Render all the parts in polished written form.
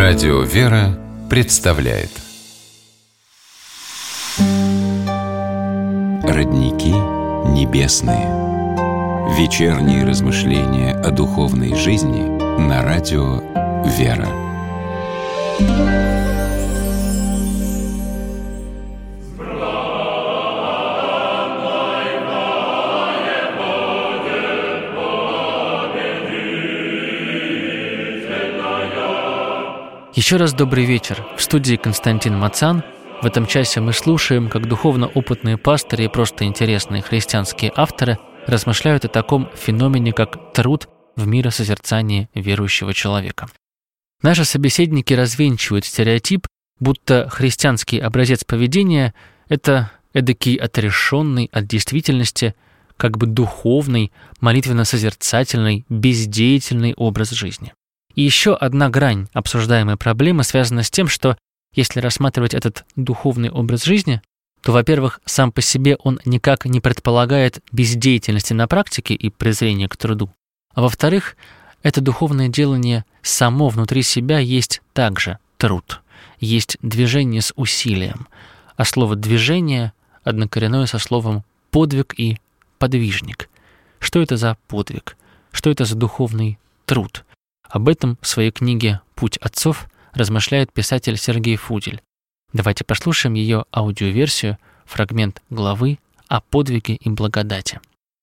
Радио «Вера» представляет Родники небесные. Вечерние размышления о духовной жизни на радио «Вера». Еще раз добрый вечер. В студии Константин Мацан. В этом часе мы слушаем, как духовно опытные пастыри и просто интересные христианские авторы размышляют о таком феномене, как труд в миросозерцании верующего человека. Наши собеседники развенчивают стереотип, будто христианский образец поведения – это эдакий отрешенный от действительности, как бы духовный, молитвенно-созерцательный, бездеятельный образ жизни. И еще одна грань обсуждаемой проблемы связана с тем, что если рассматривать этот духовный образ жизни, то, во-первых, сам по себе он никак не предполагает бездеятельности на практике и презрения к труду, а во-вторых, это духовное делание само внутри себя есть также труд, есть движение с усилием, а слово «движение» однокоренное со словом «подвиг» и «подвижник». Что это за подвиг? Что это за духовный труд? Об этом в своей книге «Путь отцов» размышляет писатель Сергей Фудель. Давайте послушаем ее аудиоверсию, фрагмент главы о подвиге и благодати.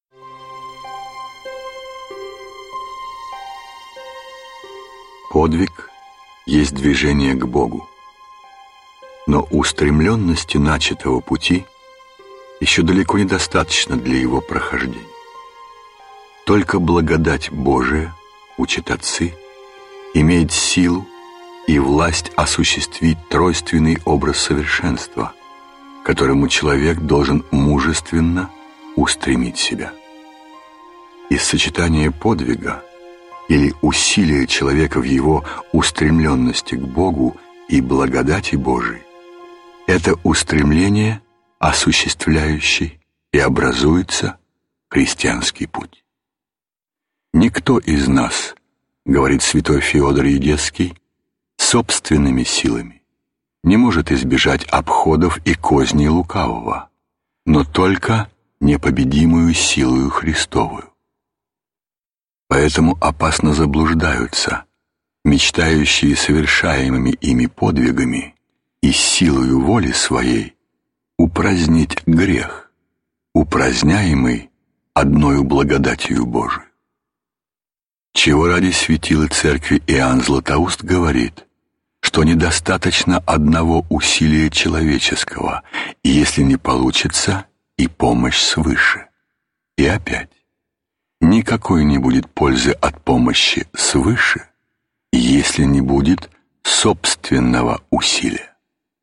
Подвиг есть движение к Богу, но устремленности начатого пути еще далеко недостаточно для его прохождения. Только благодать Божия, учат отцы, имеет силу и власть осуществить тройственный образ совершенства, к которому человек должен мужественно устремить себя. Из сочетания подвига или усилия человека в его устремленности к Богу и благодати Божией это устремление, осуществляющий и образуется христианский путь. «Никто из нас, — говорит святой Феодор Едесский, — собственными силами не может избежать обходов и козней лукавого, но только непобедимую силою Христовую. Поэтому опасно заблуждаются, мечтающие совершаемыми ими подвигами и силою воли своей упразднить грех, упраздняемый одною благодатью Божией. Чего ради светила церкви Иоанн Златоуст говорит, что недостаточно одного усилия человеческого, и если не получится, и помощь свыше. И опять, никакой не будет пользы от помощи свыше, если не будет собственного усилия.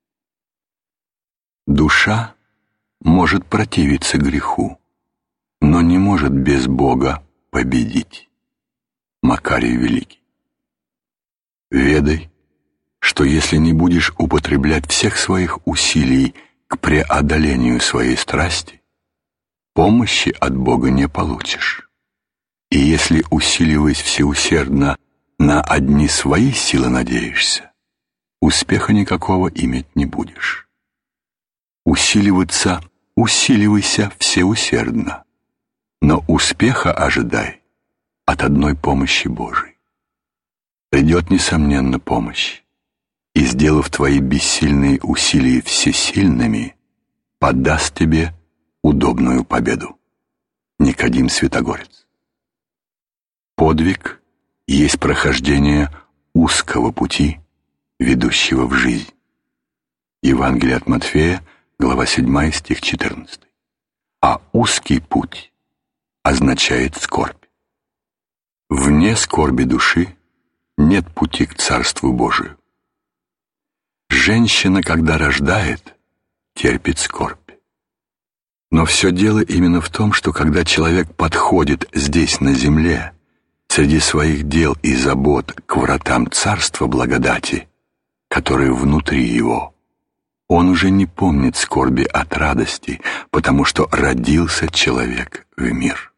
Душа может противиться греху, но не может без Бога победить. Макарий Великий. Ведай, что если не будешь употреблять всех своих усилий к преодолению своей страсти, помощи от Бога не получишь. И если, усиливаясь всеусердно, на одни свои силы надеешься, успеха никакого иметь не будешь. Усиливайся всеусердно, но успеха ожидай от одной помощи Божией. Придет, несомненно, помощь, и, сделав твои бессильные усилия всесильными, подаст тебе удобную победу. Никодим Святогорец. Подвиг есть прохождение узкого пути, ведущего в жизнь. Евангелие от Матфея, глава 7, стих 14. А узкий путь означает скорбь. Вне скорби души нет пути к Царству Божию. Женщина, когда рождает, терпит скорбь. Но все дело именно в том, что когда человек подходит здесь, на земле, среди своих дел и забот к вратам Царства благодати, которые внутри его, он уже не помнит скорби от радости, потому что родился человек в мир.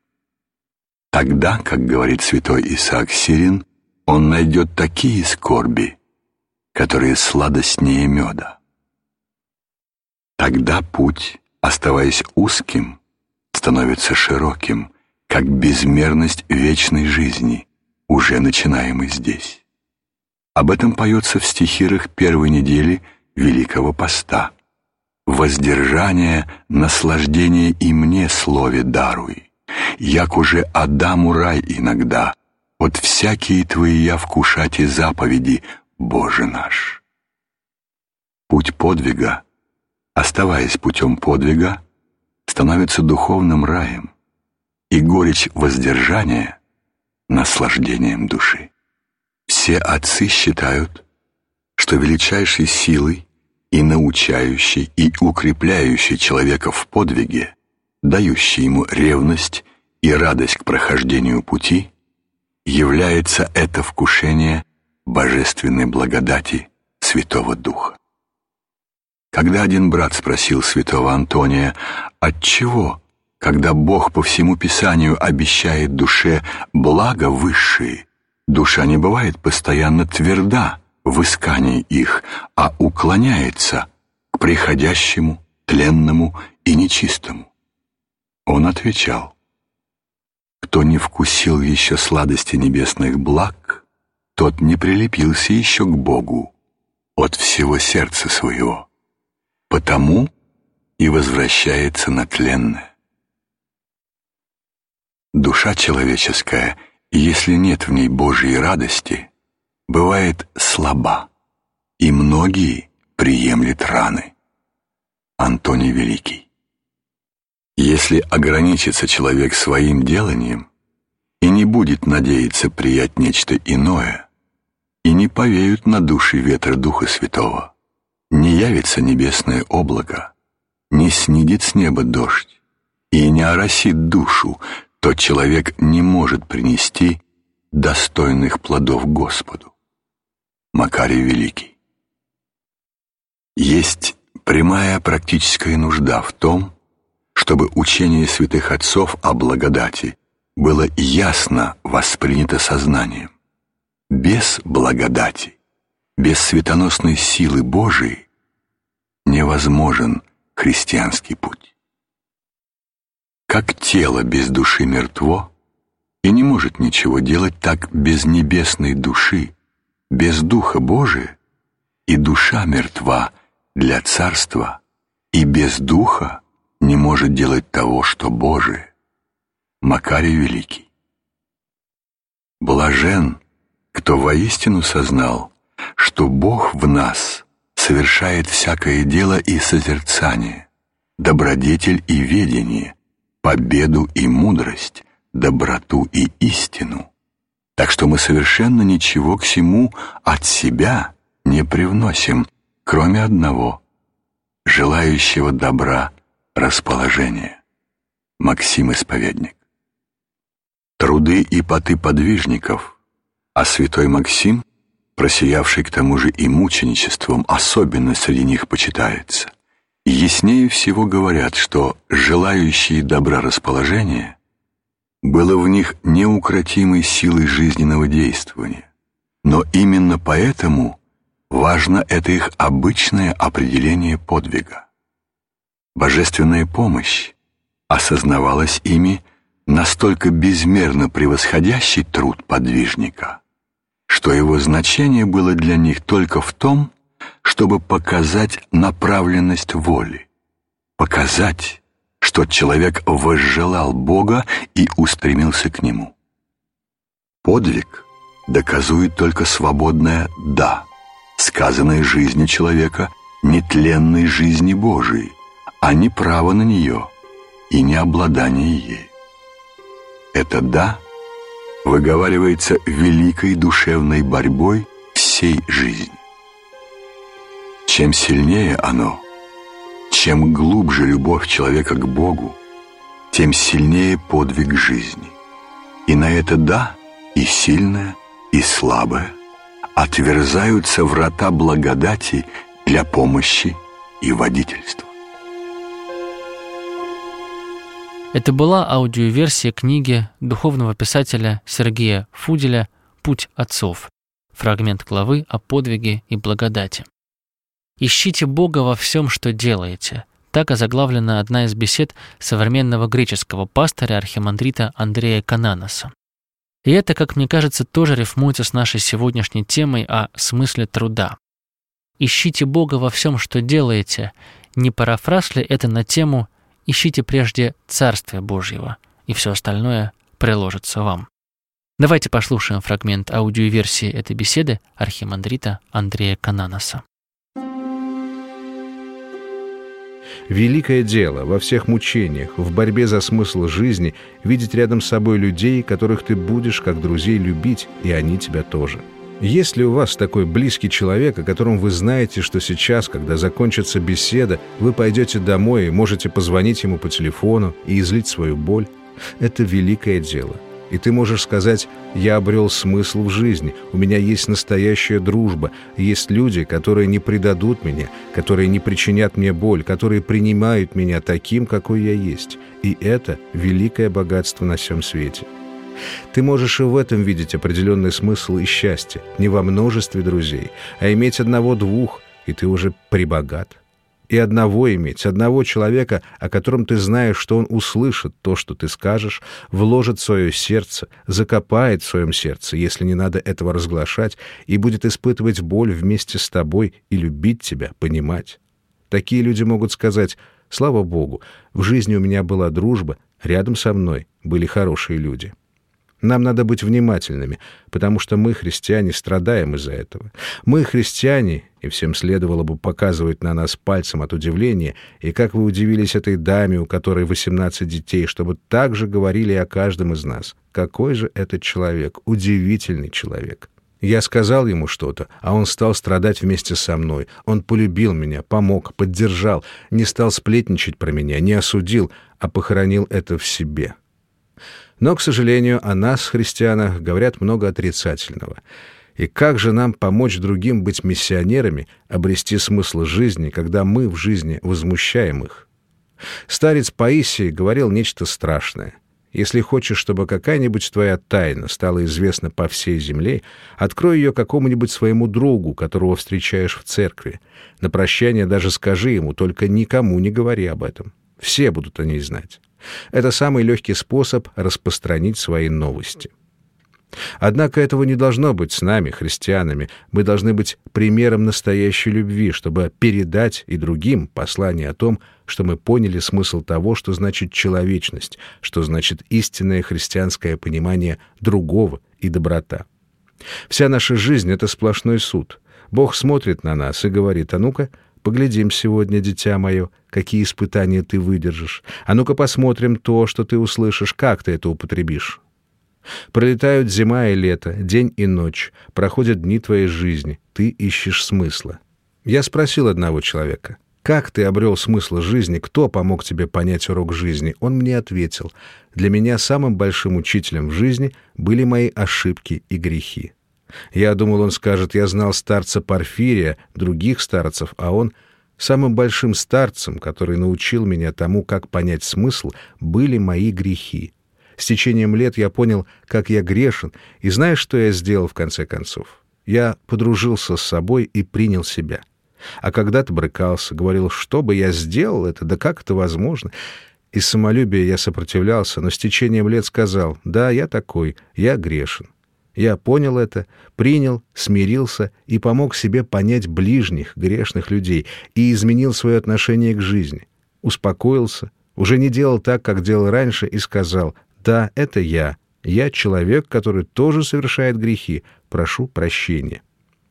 Тогда, как говорит святой Исаак Сирин, он найдет такие скорби, которые сладостнее меда. Тогда путь, оставаясь узким, становится широким, как безмерность вечной жизни, уже начинаемой здесь. Об этом поется в стихирах первой недели Великого Поста. «Воздержание, наслаждение и мне слове даруй, як уже Адаму рай иногда, от всякие твои я вкушать и заповеди, Боже наш». Путь подвига, оставаясь путем подвига, становится духовным раем, и горечь воздержания — наслаждением души. Все отцы считают, что величайшей силой и научающей, и укрепляющей человека в подвиге, дающей ему ревность и радость к прохождению пути, является это вкушение божественной благодати Святого Духа. Когда один брат спросил святого Антония, отчего, когда Бог по всему Писанию обещает душе блага высшие, душа не бывает постоянно тверда в искании их, а уклоняется к приходящему, тленному и нечистому? Он отвечал: кто не вкусил еще сладости небесных благ, тот не прилепился еще к Богу от всего сердца своего, потому и возвращается на тленное. Душа человеческая, если нет в ней Божьей радости, бывает слаба, и многие приемлют раны. Антоний Великий. Если ограничится человек своим деланием и не будет надеяться приять нечто иное, и не повеют на души ветер Духа Святого, не явится небесное облако, не снидет с неба дождь и не оросит душу, то человек не может принести достойных плодов Господу. Макарий Великий. Есть прямая практическая нужда в том, чтобы учение святых отцов о благодати было ясно воспринято сознанием. Без благодати, без светоносной силы Божией невозможен христианский путь. Как тело без души мертво и не может ничего делать, так без небесной души, без Духа Божия, и душа мертва для царства, и без Духа не может делать того, что Божие. Макарий Великий. Блажен, кто воистину сознал, что Бог в нас совершает всякое дело и созерцание, добродетель и ведение, победу и мудрость, доброту и истину, так что мы совершенно ничего к сему от себя не привносим, кроме одного — желающего добра расположения. Максим Исповедник. Труды и поты подвижников, а святой Максим, просиявший к тому же и мученичеством, особенно среди них почитается, яснее всего говорят, что желающие добра расположения было в них неукротимой силой жизненного действования, но именно поэтому важно это их обычное определение подвига. Божественная помощь осознавалась ими настолько безмерно превосходящий труд подвижника, что его значение было для них только в том, чтобы показать направленность воли, показать, что человек возжелал Бога и устремился к Нему. Подвиг доказует только свободное «да», сказанное жизни человека, нетленной жизни Божией, а не право на нее и не обладание ей. Это «да» выговаривается великой душевной борьбой всей жизни. Чем сильнее оно, чем глубже любовь человека к Богу, тем сильнее подвиг жизни. И на это «да» и сильное, и слабое отверзаются врата благодати для помощи и водительства. Это была аудиоверсия книги духовного писателя Сергея Фуделя «Путь отцов». фрагмент главы о подвиге и благодати. «Ищите Бога во всем, что делаете». Так озаглавлена одна из бесед современного греческого пастыря архимандрита Андрея Кананоса. И это, как мне кажется, тоже рифмуется с нашей сегодняшней темой о смысле труда. «Ищите Бога во всем, что делаете». Не парафраз ли это на тему «Ищите прежде Царствия Божьего, и все остальное приложится вам». Давайте послушаем фрагмент аудиоверсии этой беседы архимандрита Андрея Кананоса. Великое дело во всех мучениях, в борьбе за смысл жизни видеть рядом с собой людей, которых ты будешь как друзей любить, и они тебя тоже. Есть ли у вас такой близкий человек, о котором вы знаете, что сейчас, когда закончится беседа, вы пойдете домой и можете позвонить ему по телефону и излить свою боль? Это великое дело. И ты можешь сказать: «Я обрел смысл в жизни, у меня есть настоящая дружба, есть люди, которые не предадут меня, которые не причинят мне боль, которые принимают меня таким, какой я есть». И это великое богатство на всем свете. Ты можешь и в этом видеть определенный смысл и счастье, не во множестве друзей, а иметь одного-двух, и ты уже пребогат. И одного иметь, одного человека, о котором ты знаешь, что он услышит то, что ты скажешь, вложит в свое сердце, закопает в своем сердце, если не надо этого разглашать, и будет испытывать боль вместе с тобой и любить тебя, понимать. Такие люди могут сказать: «Слава Богу, в жизни у меня была дружба, рядом со мной были хорошие люди». Нам надо быть внимательными, потому что мы, христиане, страдаем из-за этого. Мы, христиане, и всем следовало бы показывать на нас пальцем от удивления, и как вы удивились этой даме, у которой 18 детей, чтобы так же говорили о каждом из нас. Какой же этот человек, удивительный человек. Я сказал ему что-то, а он стал страдать вместе со мной. Он полюбил меня, помог, поддержал, не стал сплетничать про меня, не осудил, а похоронил это в себе. Но, к сожалению, о нас, христианах, говорят много отрицательного. И как же нам помочь другим быть миссионерами, обрести смысл жизни, когда мы в жизни возмущаем их? Старец Паисий говорил нечто страшное. Если хочешь, чтобы какая-нибудь твоя тайна стала известна по всей земле, открой ее какому-нибудь своему другу, которого встречаешь в церкви. На прощание даже скажи ему, только никому не говори об этом. Все будут о ней знать. Это самый легкий способ распространить свои новости. Однако этого не должно быть с нами, христианами. Мы должны быть примером настоящей любви, чтобы передать и другим послание о том, что мы поняли смысл того, что значит человечность, что значит истинное христианское понимание другого и доброта. Вся наша жизнь — это сплошной суд. Бог смотрит на нас и говорит: «А ну-ка, поглядим сегодня, дитя мое, какие испытания ты выдержишь. А ну-ка посмотрим то, что ты услышишь, как ты это употребишь». Пролетают зима и лето, день и ночь, проходят дни твоей жизни, ты ищешь смысла. Я спросил одного человека: «Как ты обрел смысл жизни? Кто помог тебе понять урок жизни?» Он мне ответил: «Для меня самым большим учителем в жизни были мои ошибки и грехи». Я думал, он скажет: «Я знал старца Порфирия, других старцев», а он: «Самым большим старцем, который научил меня тому, как понять смысл, были мои грехи. С течением лет я понял, как я грешен, и знаешь, что я сделал в конце концов? Я подружился с собой и принял себя. А когда-то брыкался, говорил: что бы я сделал это, да как это возможно?» Из самолюбия я сопротивлялся, но с течением лет сказал: «Да, я такой, я грешен». Я понял это, принял, смирился и помог себе понять ближних, грешных людей, и изменил свое отношение к жизни. Успокоился, уже не делал так, как делал раньше, и сказал: «Да, это я. Я человек, который тоже совершает грехи. Прошу прощения».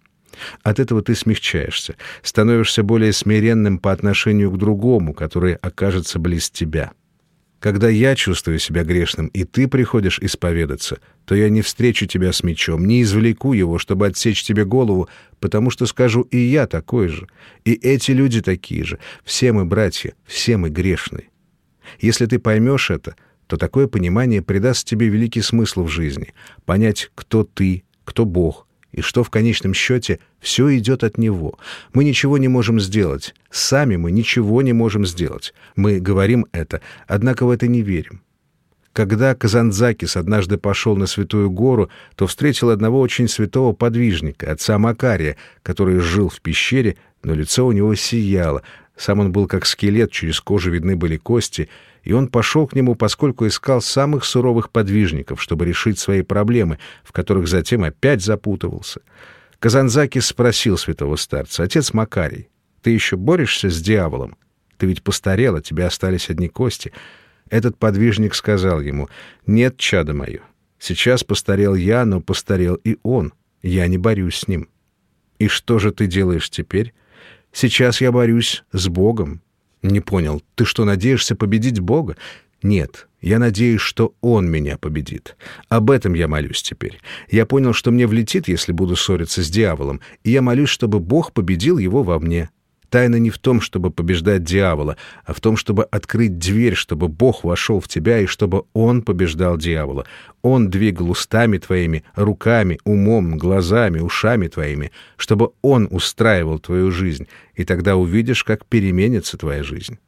От этого ты смягчаешься, становишься более смиренным по отношению к другому, который окажется близ тебя. Когда я чувствую себя грешным, и ты приходишь исповедаться, то я не встречу тебя с мечом, не извлеку его, чтобы отсечь тебе голову, потому что скажу: и я такой же, и эти люди такие же, все мы братья, все мы грешные. Если ты поймешь это, то такое понимание придаст тебе великий смысл в жизни, понять, кто ты, кто Бог, и что в конечном счете все идет от Него. Мы ничего не можем сделать. Сами мы ничего не можем сделать. Мы говорим это, однако в это не верим. Когда Казанзакис однажды пошел на Святую Гору, то встретил одного очень святого подвижника, отца Макария, который жил в пещере, но лицо у него сияло. Сам он был как скелет, через кожу видны были кости, и он пошел к нему, поскольку искал самых суровых подвижников, чтобы решить свои проблемы, в которых затем опять запутывался. Казанзакис спросил святого старца: «Отец Макарий, ты еще борешься с дьяволом? Ты ведь постарел, от тебя остались одни кости». Этот подвижник сказал ему: «Нет, чадо мое, сейчас постарел я, но постарел и он. Я не борюсь с ним». «И что же ты делаешь теперь?» «Сейчас я борюсь с Богом». «Не понял, ты что, надеешься победить Бога?» «Нет, я надеюсь, что Он меня победит. Об этом я молюсь теперь. Я понял, что мне влетит, если буду ссориться с дьяволом, и я молюсь, чтобы Бог победил его во мне. Тайна не в том, чтобы побеждать дьявола, а в том, чтобы открыть дверь, чтобы Бог вошел в тебя и чтобы Он побеждал дьявола. Он двигал устами твоими, руками, умом, глазами, ушами твоими, чтобы Он устраивал твою жизнь, и тогда увидишь, как переменится твоя жизнь».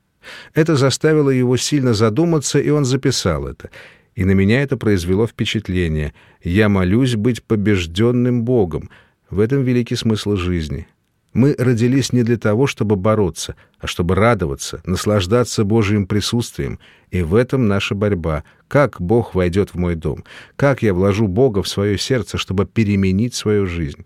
Это заставило его сильно задуматься, и он записал это. И на меня это произвело впечатление. Я молюсь быть побежденным Богом. В этом великий смысл жизни. Мы родились не для того, чтобы бороться, а чтобы радоваться, наслаждаться Божьим присутствием. И в этом наша борьба. Как Бог войдет в мой дом? Как я вложу Бога в свое сердце, чтобы переменить свою жизнь?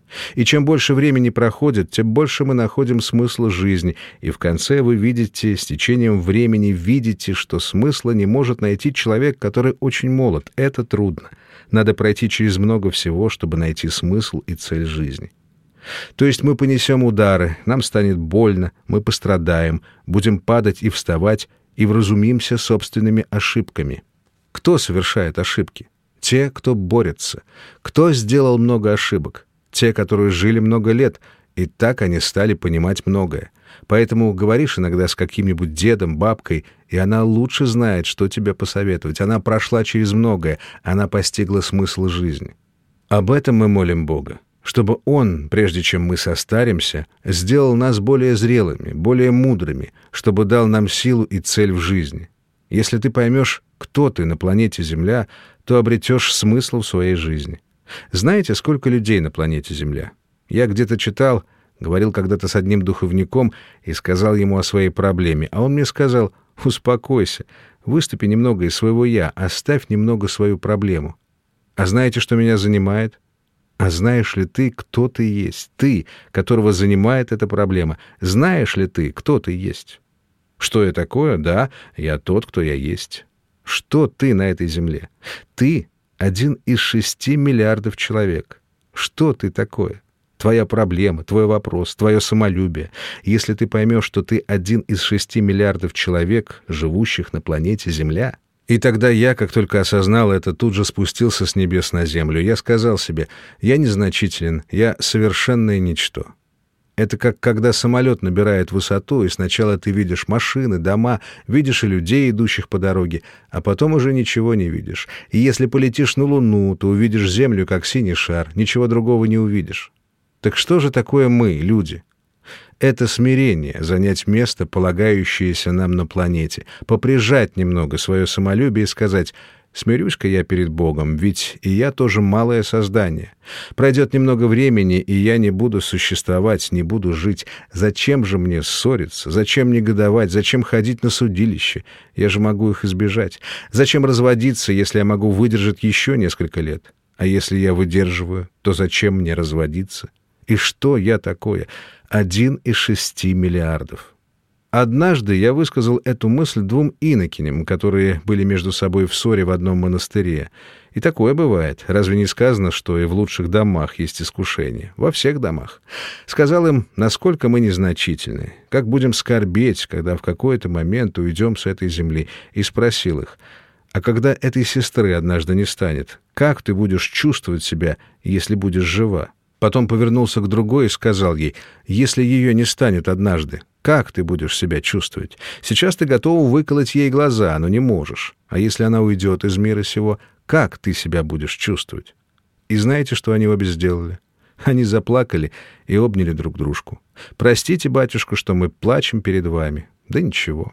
И чем больше времени проходит, тем больше мы находим смысл жизни, и в конце вы видите, с течением времени видите, что смысла не может найти человек, который очень молод. Это трудно. Надо пройти через много всего, чтобы найти смысл и цель жизни. То есть мы понесем удары, нам станет больно, мы пострадаем, будем падать и вставать, и вразумимся собственными ошибками. Кто совершает ошибки? Те, кто борется. Кто сделал много ошибок? Те, которые жили много лет, и так они стали понимать многое. Поэтому говоришь иногда с каким-нибудь дедом, бабкой, и она лучше знает, что тебе посоветовать. Она прошла через многое, она постигла смысл жизни. Об этом мы молим Бога, чтобы Он, прежде чем мы состаримся, сделал нас более зрелыми, более мудрыми, чтобы дал нам силу и цель в жизни. Если ты поймешь, кто ты на планете Земля, то обретешь смысл в своей жизни. Знаете, сколько людей на планете Земля? Я где-то читал, говорил когда-то с одним духовником и сказал ему о своей проблеме, а он мне сказал: «Успокойся, выступи немного из своего «я», оставь немного свою проблему». А знаете, что меня занимает? А знаешь ли ты, кто ты есть? Ты, которого занимает эта проблема. Знаешь ли ты, кто ты есть? Что я такое? Да, я тот, кто я есть. Что ты на этой земле? Ты — 1 из 6 миллиардов человек. Что ты такое? Твоя проблема, твой вопрос, твое самолюбие. Если ты поймешь, что ты 1 из 6 миллиардов человек, живущих на планете Земля. И тогда я, как только осознал это, тут же спустился с небес на землю. Я сказал себе: я незначителен, я совершенное ничто. Это как когда самолет набирает высоту, и сначала ты видишь машины, дома, видишь и людей, идущих по дороге, а потом уже ничего не видишь. И если полетишь на Луну, то увидишь Землю как синий шар, ничего другого не увидишь. Так что же такое мы, люди? Это смирение, занять место, полагающееся нам на планете, поприжать немного свое самолюбие и сказать: смирюсь-ка я перед Богом, ведь и я тоже малое создание. Пройдет немного времени, и я не буду существовать, не буду жить. Зачем же мне ссориться? Зачем негодовать? Зачем ходить на судилище? Я же могу их избежать. Зачем разводиться, если я могу выдержать еще несколько лет? А если я выдерживаю, то зачем мне разводиться? И что я такое? 1 из 6 миллиардов. Однажды я высказал эту мысль 2 инокиням, которые были между собой в ссоре в одном монастыре. И такое бывает. Разве не сказано, что и в лучших домах есть искушение? Во всех домах. Сказал им, насколько мы незначительны, как будем скорбеть, когда в какой-то момент уйдем с этой земли, и спросил их: а когда этой сестры однажды не станет, как ты будешь чувствовать себя, если будешь жива? Потом повернулся к другой и сказал ей: если ее не станет однажды, как ты будешь себя чувствовать? Сейчас ты готов выколоть ей глаза, но не можешь. А если она уйдет из мира сего, как ты себя будешь чувствовать? И знаете, что они обе сделали? Они заплакали и обняли друг дружку. «Простите, батюшка, что мы плачем перед вами». Да ничего.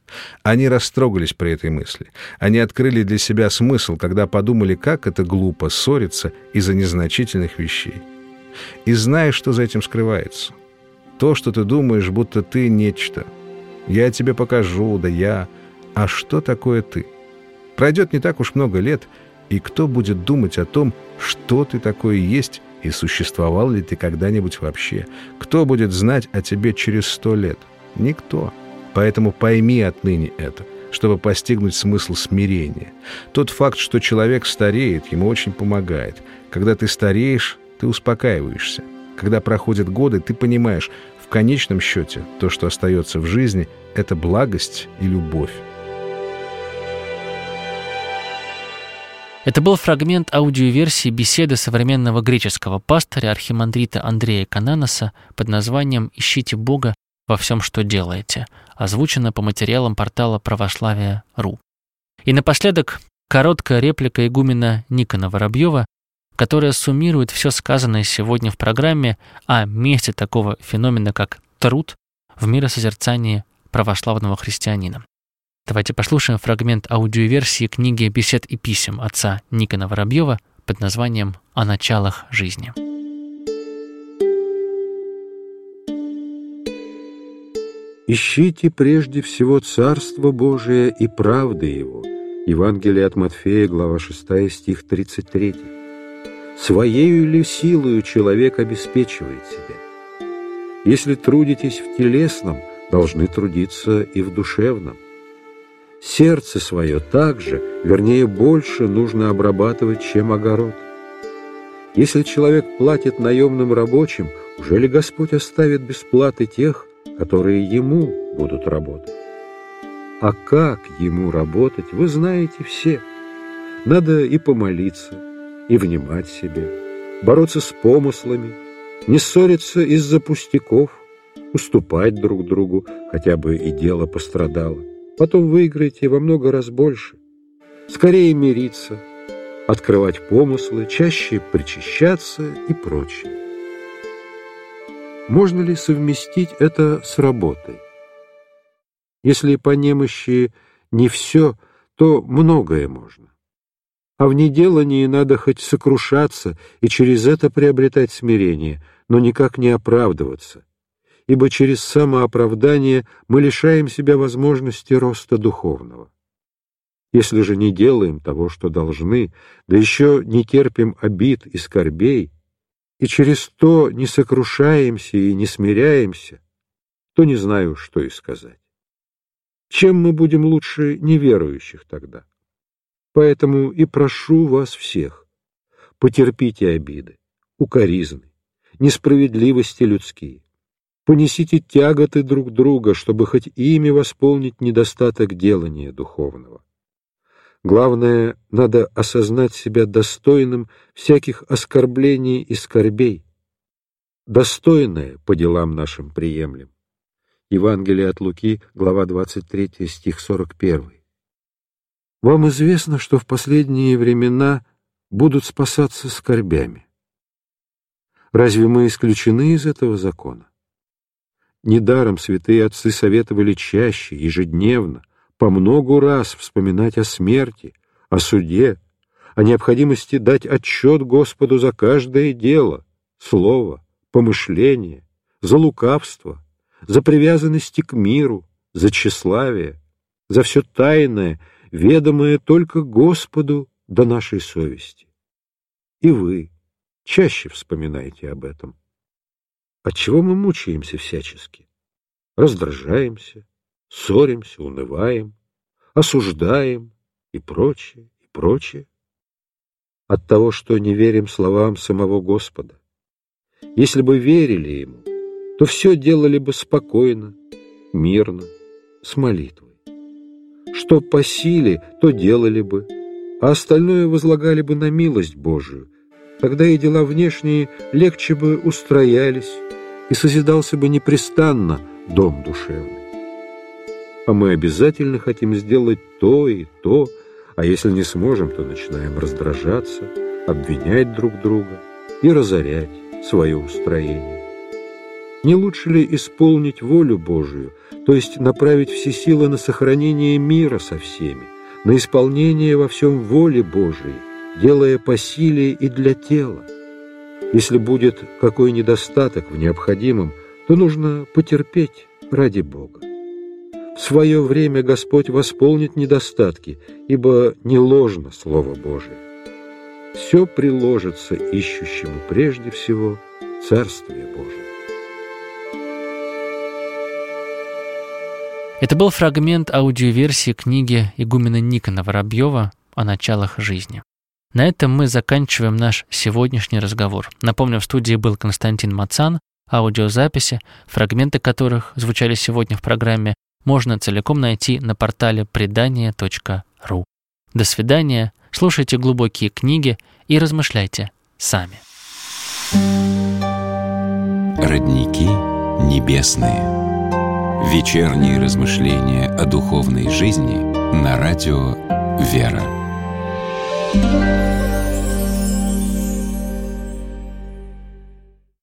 Они растрогались при этой мысли. Они открыли для себя смысл, когда подумали, как это глупо ссориться из-за незначительных вещей. И знаешь, что за этим скрывается? То, что ты думаешь, будто ты нечто. Я тебе покажу, да я... А что такое ты? Пройдет не так уж много лет, и кто будет думать о том, что ты такое есть, и существовал ли ты когда-нибудь вообще? Кто будет знать о тебе через 100 лет? Никто. Поэтому пойми отныне это, чтобы постигнуть смысл смирения. Тот факт, что человек стареет, ему очень помогает. Когда ты стареешь, ты успокаиваешься. Когда проходят годы, ты понимаешь, в конечном счете, то, что остается в жизни, это благость и любовь. Это был фрагмент аудиоверсии беседы современного греческого пастыря архимандрита Андрея Кананоса под названием «Ищите Бога во всем, что делаете», озвучено по материалам портала православия.ру. И напоследок короткая реплика игумена Никона Воробьева, которая суммирует все сказанное сегодня в программе о месте такого феномена, как труд в миросозерцании православного христианина. Давайте послушаем фрагмент аудиоверсии книги «Бесед и писем» отца Никона Воробьева под названием «О началах жизни». «Ищите прежде всего Царство Божие и правды Его». Евангелие от Матфея, глава 6, стих 33. «Своею ли силою человек обеспечивает себя? Если трудитесь в телесном, должны трудиться и в душевном. Сердце свое также, вернее, больше нужно обрабатывать, чем огород. Если человек платит наемным рабочим, уже ли Господь оставит без платы тех, которые ему будут работать? А как ему работать, вы знаете все. Надо и помолиться, и внимать себе, бороться с помыслами, не ссориться из-за пустяков, уступать друг другу, хотя бы и дело пострадало. Потом выиграете во много раз больше. Скорее мириться, открывать помыслы, чаще причащаться и прочее. Можно ли совместить это с работой? Если по немощи не все, то многое можно. А в неделании надо хоть сокрушаться и через это приобретать смирение, но никак не оправдываться, ибо через самооправдание мы лишаем себя возможности роста духовного. Если же не делаем того, что должны, да еще не терпим обид и скорбей, и через то не сокрушаемся и не смиряемся, то не знаю, что и сказать. Чем мы будем лучше неверующих тогда? Поэтому и прошу вас всех, потерпите обиды, укоризны, несправедливости людские. Понесите тяготы друг друга, чтобы хоть ими восполнить недостаток делания духовного. Главное, надо осознать себя достойным всяких оскорблений и скорбей. Достойное по делам нашим приемлем. Евангелие от Луки, глава 23, стих 41. Вам известно, что в последние времена будут спасаться скорбями. Разве мы исключены из этого закона? Недаром святые отцы советовали чаще, ежедневно, по многу раз вспоминать о смерти, о суде, о необходимости дать отчет Господу за каждое дело, слово, помышление, за лукавство, за привязанности к миру, за тщеславие, за все тайное, ведомое только Господу до нашей совести. И вы чаще вспоминайте об этом. Отчего мы мучаемся всячески? Раздражаемся, ссоримся, унываем, осуждаем и прочее, и прочее. От того, что не верим словам самого Господа. Если бы верили Ему, то все делали бы спокойно, мирно, с молитвой. Что по силе, то делали бы, а остальное возлагали бы на милость Божию. Тогда и дела внешние легче бы устроялись, и созидался бы непрестанно дом душевный. А мы обязательно хотим сделать то и то, а если не сможем, то начинаем раздражаться, обвинять друг друга и разорять свое устроение. Не лучше ли исполнить волю Божию, то есть направить все силы на сохранение мира со всеми, на исполнение во всем воли Божией, делая по силе и для тела. Если будет какой недостаток в необходимом, то нужно потерпеть ради Бога. В свое время Господь восполнит недостатки, ибо не ложно Слово Божие. Все приложится ищущему прежде всего Царствие Божие. Это был фрагмент аудиоверсии книги игумена Никона Воробьева «О началах жизни». На этом мы заканчиваем наш сегодняшний разговор. Напомню, в студии был Константин Мацан. Аудиозаписи, фрагменты которых звучали сегодня в программе, можно целиком найти на портале предания.ру. До свидания, слушайте глубокие книги и размышляйте сами. Родники небесные. Вечерние размышления о духовной жизни на радио «Вера».